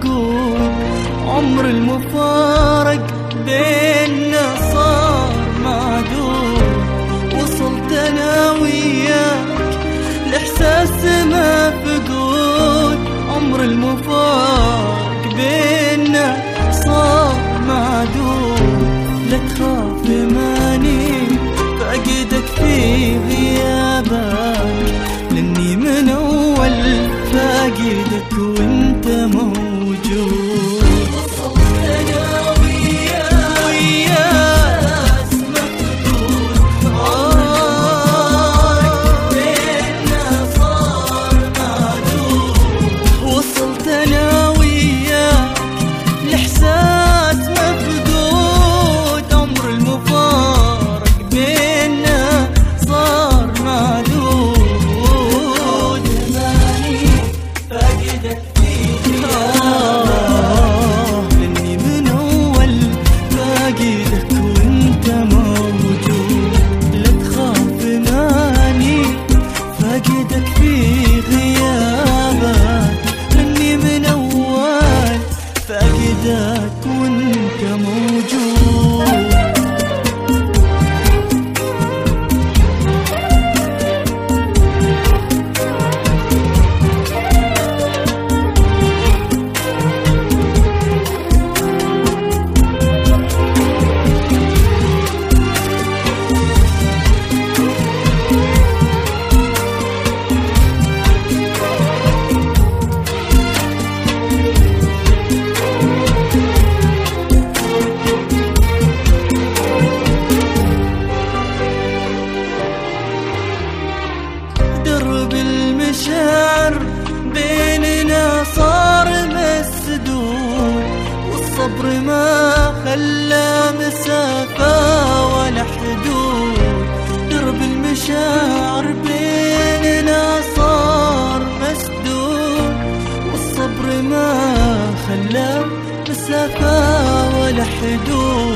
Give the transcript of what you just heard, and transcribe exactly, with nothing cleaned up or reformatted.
فقود. عمر المفارق بيننا صار معدود. وصلت انا وياك الاحساس ما فقود. عمر المفارق بيننا صار معدود. لا تخاف ماني فاقدك في غيابك، لاني من اول فاقدك وانت موجود. فاقدك وانت موجود. درب المشاعر بيننا صار مسدود، والصبر ما خلى مسافة ولا حدود. درب المشاعر بيننا صار مسدود، والصبر ما خلى مسافة ولا حدود.